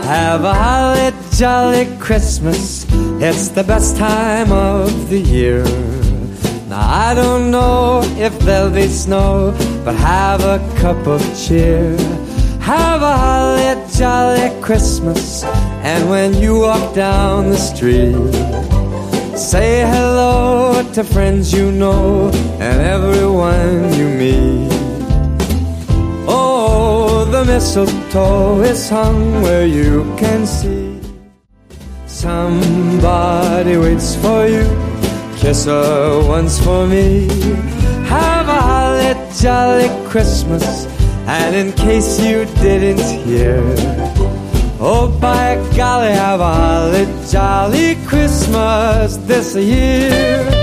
Have a holly jolly Christmas. It's the best time of the year. Now I don't know if there'll be snow, but have a cup of cheer. Have a holly jolly Christmas. And when you walk down the street, say hello to friends you know and everyone you meet. Oh, the mistletoe is hung where you can see. Somebody waits for you. Kiss her once for me. Have a holly jolly Christmas. And in case you didn't hear, oh, by golly, have a holly jolly Christmas this year.